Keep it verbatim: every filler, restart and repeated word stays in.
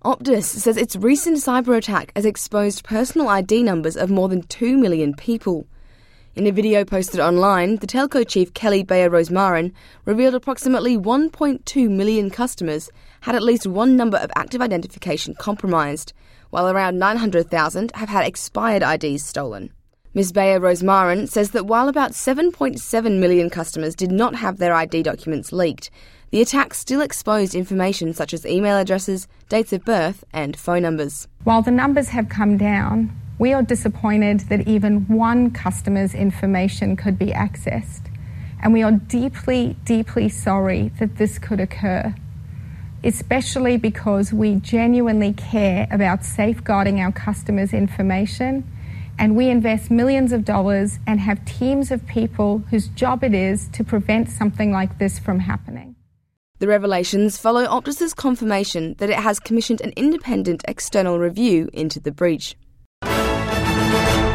Optus says its recent cyber attack has exposed personal I D numbers of more than two million people. In a video posted online, the telco chief Kelly Bayer Rosmarin revealed approximately one point two million customers had at least one number of active identification compromised, while around nine hundred thousand have had expired I Ds stolen. Miz Bayer Rosmarin says that while about seven point seven million customers did not have their I D documents leaked, the attack still exposed information such as email addresses, dates of birth and phone numbers. While the numbers have come down, we are disappointed that even one customer's information could be accessed, and we are deeply, deeply sorry that this could occur, especially because we genuinely care about safeguarding our customers' information, and we invest millions of dollars and have teams of people whose job it is to prevent something like this from happening. The revelations follow Optus's confirmation that it has commissioned an independent external review into the breach.